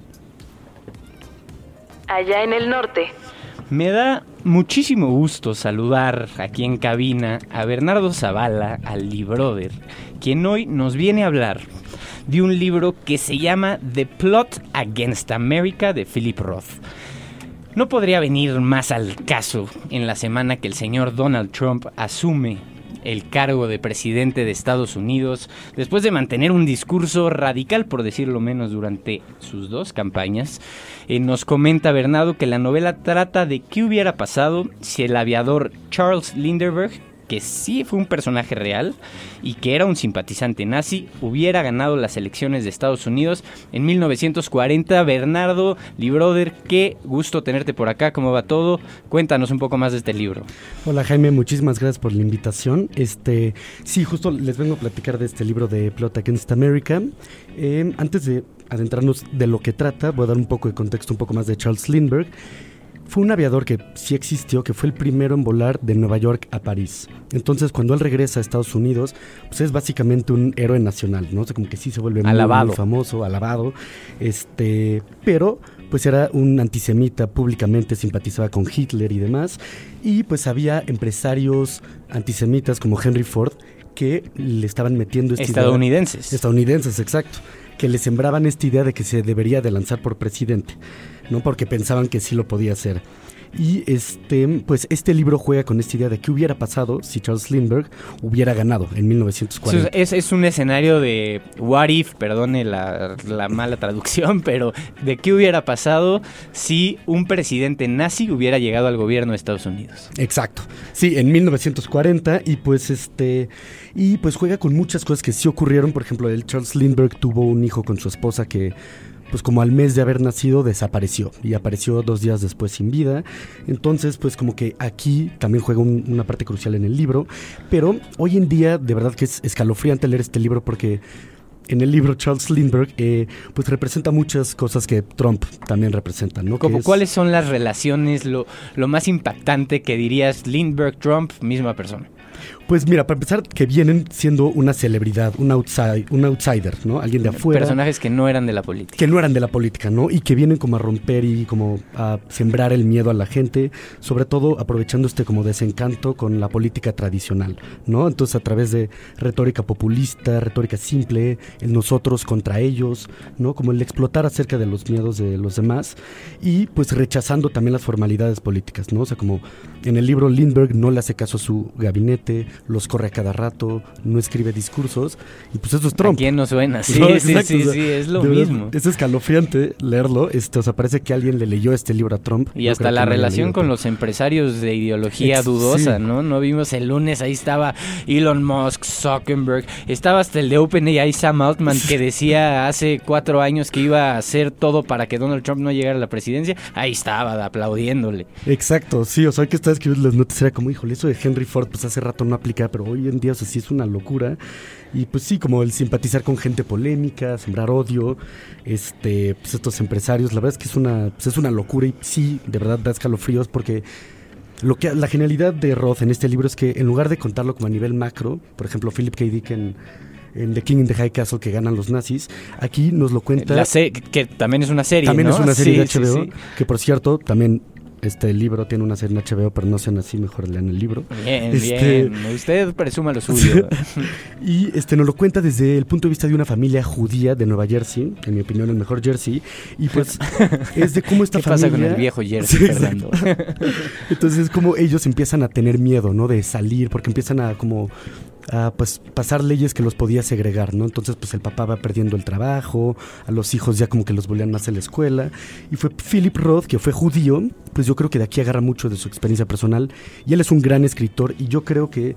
Allá en el norte. Me da muchísimo gusto saludar aquí en cabina a Bernardo Zavala, al Librother, quien hoy nos viene a hablar de un libro que se llama The Plot Against America de Philip Roth. No podría venir más al caso en la semana que el señor Donald Trump asume el cargo de presidente de Estados Unidos, después de mantener un discurso radical, por decirlo menos, durante sus 2 campañas. Nos comenta Bernardo que la novela trata de qué hubiera pasado si el aviador Charles Lindbergh, que sí fue un personaje real y que era un simpatizante nazi, hubiera ganado las elecciones de Estados Unidos en 1940. Bernardo, Librother, qué gusto tenerte por acá, ¿cómo va todo? Cuéntanos un poco más de este libro. Hola Jaime, muchísimas gracias por la invitación. Sí, justo les vengo a platicar de este libro de Plot Against America. Antes de adentrarnos de lo que trata, voy a dar un poco de contexto, un poco más de Charles Lindbergh. Fue un aviador que sí existió, que fue el primero en volar de Nueva York a París. Entonces, cuando él regresa a Estados Unidos, pues es básicamente un héroe nacional, ¿no? O sea, como que sí se vuelve muy famoso, alabado. Pero, pues era un antisemita, públicamente simpatizaba con Hitler y demás. Y pues había empresarios antisemitas como Henry Ford que le estaban metiendo esta idea. Estadounidenses, exacto. Que le sembraban esta idea de que se debería de lanzar por presidente, ¿no? Porque pensaban que sí lo podía hacer. Y pues este libro juega con esta idea de qué hubiera pasado si Charles Lindbergh hubiera ganado en 1940. Es un escenario de what if, perdone la mala traducción, pero de qué hubiera pasado si un presidente nazi hubiera llegado al gobierno de Estados Unidos. Exacto, sí, en 1940 y pues juega con muchas cosas que sí ocurrieron. Por ejemplo, Charles Lindbergh tuvo un hijo con su esposa que pues como al mes de haber nacido desapareció y apareció 2 días después sin vida. Entonces pues como que aquí también juega una parte crucial en el libro, pero hoy en día de verdad que es escalofriante leer este libro porque en el libro Charles Lindbergh pues representa muchas cosas que Trump también representa, ¿no? ¿Cuáles son las relaciones, lo más impactante que dirías Lindbergh-Trump, misma persona? Pues mira, para empezar, que vienen siendo una celebridad, un outsider, ¿no? Alguien de afuera. Personajes que no eran de la política. Que no eran de la política, ¿no? Y que vienen como a romper y como a sembrar el miedo a la gente, sobre todo aprovechando como desencanto con la política tradicional, ¿no? Entonces a través de retórica populista, retórica simple, el nosotros contra ellos, ¿no? Como el explotar acerca de los miedos de los demás y pues rechazando también las formalidades políticas, ¿no? O sea, como en el libro Lindbergh no le hace caso a su gabinete, los corre a cada rato, no escribe discursos y pues eso es Trump. ¿A quién no suena? Sí, ¿no? sí, es lo mismo. Es escalofriante leerlo, o sea, parece que alguien le leyó este libro a Trump. Y hasta la relación con los empresarios de ideología dudosa, sí. ¿No? No vimos el lunes, ahí estaba Elon Musk, Zuckerberg, estaba hasta el de OpenAI, Sam Altman, que decía hace 4 años que iba a hacer todo para que Donald Trump no llegara a la presidencia, ahí estaba aplaudiéndole. Exacto, sí, o sea, que estaba escribiendo las notas, era como, híjole, eso de Henry Ford, pues hace rato no aplica, pero hoy en día, o sea, sí es una locura. Y pues sí, como el simpatizar con gente polémica, sembrar odio, pues estos empresarios, la verdad es que es una locura y sí, de verdad da escalofríos porque la genialidad de Roth en este libro es que en lugar de contarlo como a nivel macro, por ejemplo, Philip K. Dick en The King in the High Castle que ganan los nazis, aquí nos lo cuenta... que también es una serie, también, ¿no? Es una serie sí, de HBO, sí. Que por cierto, también... Este libro tiene una serie en HBO, pero no sean así, mejor lean el libro. Bien, bien. Usted presuma lo suyo. Y nos lo cuenta desde el punto de vista de una familia judía de Nueva Jersey, en mi opinión el mejor Jersey, y pues es de cómo esta familia... ¿Qué pasa con el viejo Jersey, sí, Fernando? Entonces es como ellos empiezan a tener miedo, ¿no? De salir, porque empiezan a como... pues pasar leyes que los podía segregar, ¿no? Entonces pues el papá va perdiendo el trabajo, a los hijos ya como que los volvían más a la escuela, y fue Philip Roth, que fue judío, pues yo creo que de aquí agarra mucho de su experiencia personal, y él es un gran escritor, y yo creo que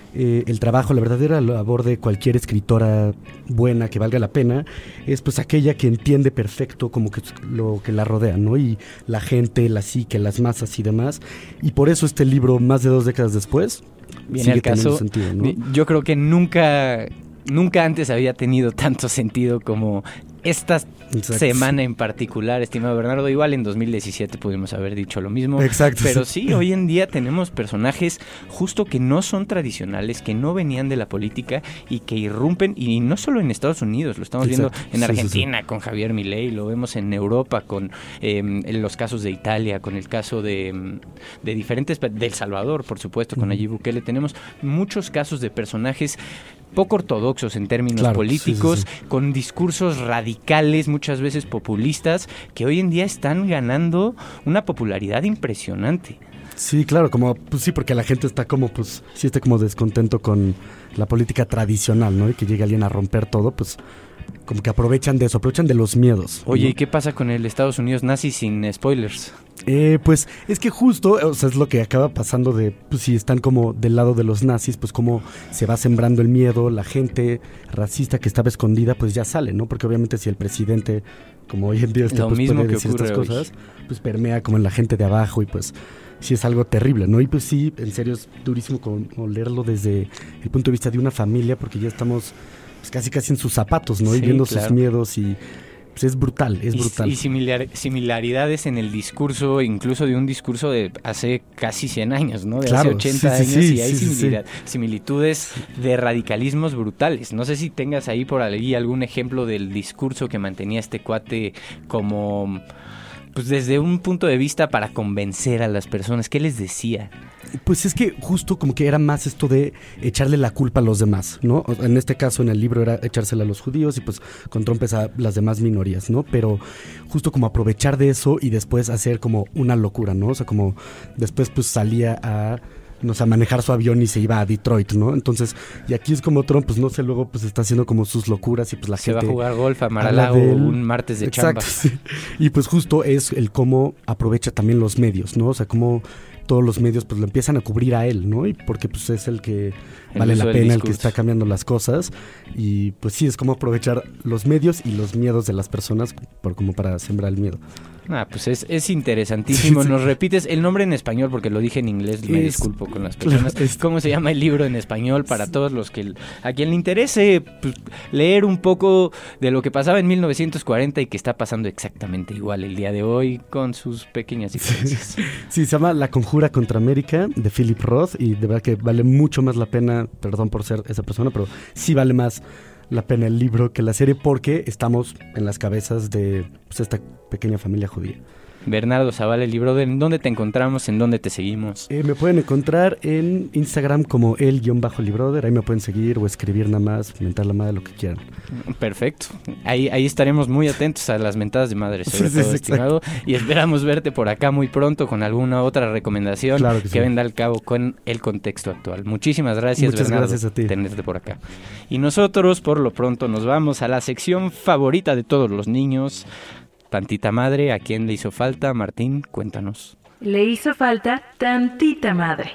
el trabajo, la verdadera labor de cualquier escritora buena que valga la pena es pues aquella que entiende perfecto como que lo que la rodea, ¿no? Y la gente, la psique, las masas y demás. Y por eso este libro, más de 2 décadas después, viene al caso. Sentido, ¿no? Yo creo que nunca antes había tenido tanto sentido como esta semana en particular, estimado Bernardo. Igual en 2017 pudimos haber dicho lo mismo. Exacto. Pero sí, hoy en día tenemos personajes justo que no son tradicionales, que no venían de la política y que irrumpen, y no solo en Estados Unidos, lo estamos viendo en Argentina con Javier Milei, lo vemos en Europa con en los casos de Italia, con el caso de diferentes, de El Salvador, por supuesto, con Nayib Bukele. Tenemos muchos casos de personajes poco ortodoxos en términos políticos, con discursos radicales, muchas veces populistas, que hoy en día están ganando una popularidad impresionante. Sí, claro, como, pues sí, porque la gente está como, pues, sí está como descontento con la política tradicional, ¿no? Y que llegue alguien a romper todo, pues, como que aprovechan de eso, aprovechan de los miedos. Oye, ¿no? ¿y qué pasa con el Estados Unidos nazi sin spoilers? Pues es que justo, o sea, es lo que acaba pasando de, pues si están como del lado de los nazis, pues como se va sembrando el miedo, la gente racista que estaba escondida, pues ya sale, ¿no? Porque obviamente si el presidente, como hoy en día está, pues puede decir estas cosas, pues permea como en la gente de abajo y pues sí es algo terrible, ¿no? Y pues sí, en serio es durísimo como leerlo desde el punto de vista de una familia, porque ya estamos pues casi en sus zapatos, ¿no? Sí, y viendo claro. sus miedos y pues es brutal, es brutal. Y similaridades en el discurso, incluso de un discurso de hace casi 100 años, ¿no? De hace 80 años, y hay similitudes de radicalismos brutales. No sé si tengas ahí por ahí algún ejemplo del discurso que mantenía este cuate como, pues desde un punto de vista para convencer a las personas. ¿Qué les decía? Pues es que justo como que era más esto de echarle la culpa a los demás, ¿no? En este caso, en el libro era echársela a los judíos y pues con Trump a las demás minorías, ¿no? Pero justo como aprovechar de eso y después hacer como una locura, ¿no? O sea, como después pues salía a, no sé, a manejar su avión y se iba a Detroit, ¿no? Entonces, y aquí es como Trump, pues no sé, luego pues está haciendo como sus locuras y pues la gente... Se va a jugar golf a Mar-a-Lago un martes de chamba. Sí. Y pues justo es el cómo aprovecha también los medios, ¿no? O sea, cómo todos los medios pues lo empiezan a cubrir a él, ¿no? Y porque pues es el que vale la pena, el que está cambiando las cosas. Y pues sí, es como aprovechar los medios y los miedos de las personas como para sembrar el miedo. Pues es interesantísimo. Nos repites el nombre en español porque lo dije en inglés, me disculpo con las personas. ¿Cómo se llama el libro en español para todos los que a quien le interese pues, leer un poco de lo que pasaba en 1940 y que está pasando exactamente igual el día de hoy con sus pequeñas diferencias? Sí, se llama La Conjura contra América de Philip Roth y de verdad que vale mucho más la pena, perdón por ser esa persona, pero sí vale más la pena el libro que la serie porque estamos en las cabezas de pues, esta pequeña familia judía. Bernardo Zavala, el libro, ¿en dónde te encontramos? ¿En dónde te seguimos? Me pueden encontrar en Instagram como el_librother, ahí me pueden seguir o escribir nada más, mentar la madre, lo que quieran. Perfecto, ahí estaremos muy atentos a las mentadas de madre, sobre todo, estimado, y esperamos verte por acá muy pronto con alguna otra recomendación que venga al cabo con el contexto actual. Muchísimas gracias, Muchas Bernardo, gracias a ti. tenerte por acá. Y nosotros, por lo pronto, nos vamos a la sección favorita de todos los niños, Tantita Madre. ¿A quién le hizo falta? Martín, cuéntanos. Le hizo falta tantita madre.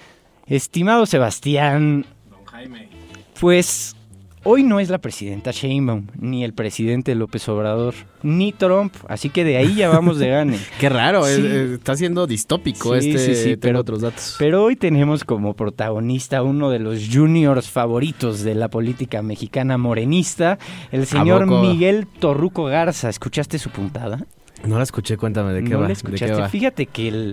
Estimado Sebastián, Don Jaime, pues hoy no es la presidenta Sheinbaum, ni el presidente López Obrador, ni Trump, así que de ahí ya vamos de gane. Qué raro, Sí. está siendo distópico pero otros datos. Pero hoy tenemos como protagonista uno de los juniors favoritos de la política mexicana morenista, el señor Miguel Torruco Garza. ¿Escuchaste su puntada? No la escuché, cuéntame de qué ¿No va. la escuchaste? ¿De qué va? Fíjate que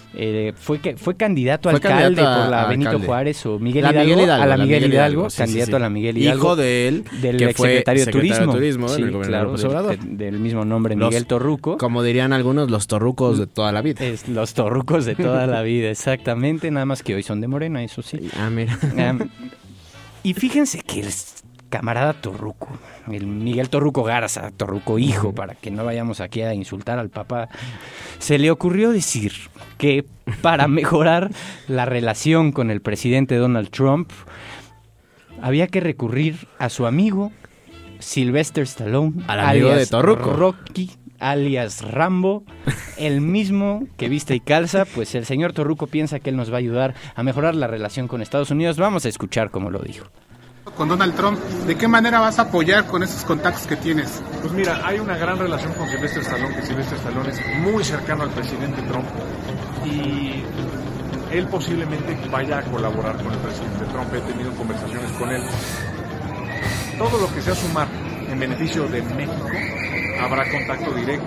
fue candidato a alcalde por la Benito alcalde. Juárez o Miguel La Hidalgo, Miguel Hidalgo, a la la Miguel Miguel Hidalgo, Hidalgo, sí, candidato sí. a la Miguel Hidalgo. Hijo de él, del que fue exsecretario de Turismo. Sí, Sí, claro, claro, del mismo nombre, Miguel Torruco. Como dirían algunos, los torrucos de toda la vida. Los torrucos de toda la vida, exactamente, nada más que hoy son de Morena, eso sí. Mira. Y fíjense que el camarada Torruco, el Miguel Torruco Garza, Torruco hijo, para que no vayamos aquí a insultar al papá, se le ocurrió decir que para mejorar la relación con el presidente Donald Trump había que recurrir a su amigo Sylvester Stallone, al amigo de Torruco. Rocky, alias Rambo, el mismo que viste y calza, pues el señor Torruco piensa que él nos va a ayudar a mejorar la relación con Estados Unidos. Vamos a escuchar cómo lo dijo. Con Donald Trump, ¿de qué manera vas a apoyar con esos contactos que tienes? Pues mira, hay una gran relación con Sylvester Stallone, que Sylvester Stallone es muy cercano al presidente Trump y él posiblemente vaya a colaborar con el presidente Trump. He tenido conversaciones con él. Todo lo que sea sumar en beneficio de México, habrá contacto directo.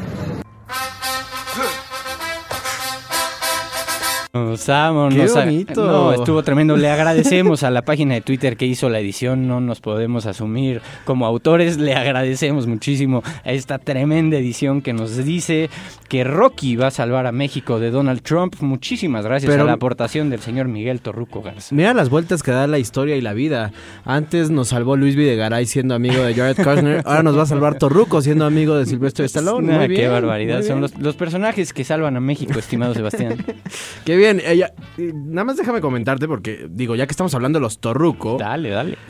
Qué bonito. No, estuvo tremendo. Le agradecemos a la página de Twitter que hizo la edición. No nos podemos asumir como autores. Le agradecemos muchísimo a esta tremenda edición que nos dice que Rocky va a salvar a México de Donald Trump. Muchísimas gracias a la aportación del señor Miguel Torruco Garza. Mira las vueltas que da la historia y la vida. Antes nos salvó Luis Videgaray siendo amigo de Jared Kushner. Ahora nos va a salvar Torruco siendo amigo de Sylvester Stallone. Muy bien, qué barbaridad. Son los personajes que salvan a México, estimado Sebastián. Qué bien. Nada más déjame comentarte porque, digo, ya que estamos hablando de los Torruco. Dale.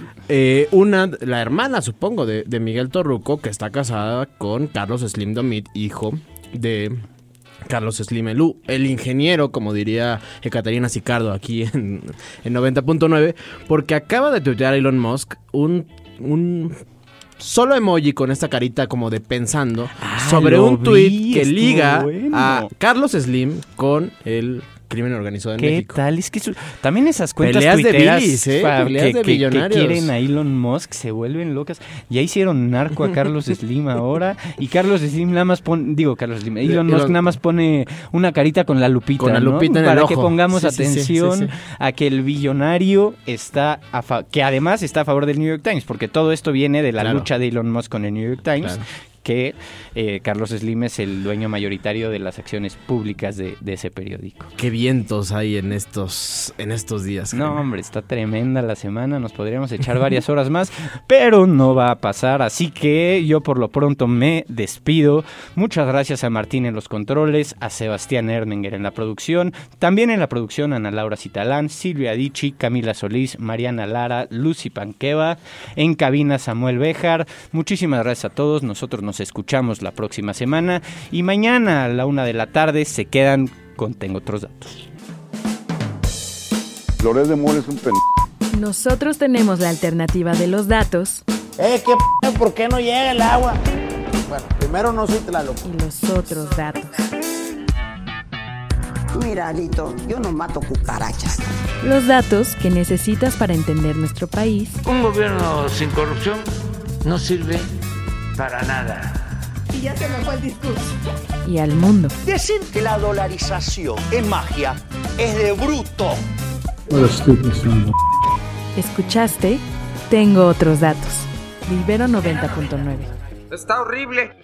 La hermana, supongo, de Miguel Torruco, que está casada con Carlos Slim Domit, hijo de Carlos Slim Elú, el ingeniero, como diría Ekaterina Sicardo aquí en 90.9, porque acaba de tuitear Elon Musk un solo emoji con esta carita como de pensando sobre un tuit que liga a Carlos Slim con el crimen organizado en México. ¿Qué tal? Es que también esas cuentas tuiteras peleas de billonarios que quieren a Elon Musk se vuelven locas. Ya hicieron narco a Carlos Slim ahora y Carlos Slim nada más Elon Musk nada más pone una carita con la lupita, en el para ojo. Que pongamos atención a que el billonario está que además está a favor del New York Times, porque todo esto viene de la lucha de Elon Musk con el New York Times. Que Carlos Slim es el dueño mayoritario de las acciones públicas de ese periódico. Qué vientos hay en estos días. No, hombre, está tremenda la semana, nos podríamos echar varias horas más, pero no va a pasar, así que yo por lo pronto me despido. Muchas gracias a Martín en los controles, a Sebastián Erninger en la producción, también en la producción Ana Laura Citalán, Silvia Dichi, Camila Solís, Mariana Lara, Lucy Panqueva, en cabina Samuel Béjar. Muchísimas gracias a todos, nosotros nos escuchamos la próxima semana y mañana a la 1:00 p.m. se quedan con Tengo Otros Datos. Loret de Mola es un Nosotros tenemos la alternativa de los datos. ¿Por qué no llega el agua? Bueno, primero no soy Tlaloc. Y los otros datos. Mira, Alito, yo no mato cucarachas. Los datos que necesitas para entender nuestro país. Un gobierno sin corrupción no sirve para nada. Y ya se me fue el discurso. Y al mundo. Decir que la dolarización es magia es de bruto. Escuchaste Tengo Otros Datos. De Ibero 90.9. Está horrible.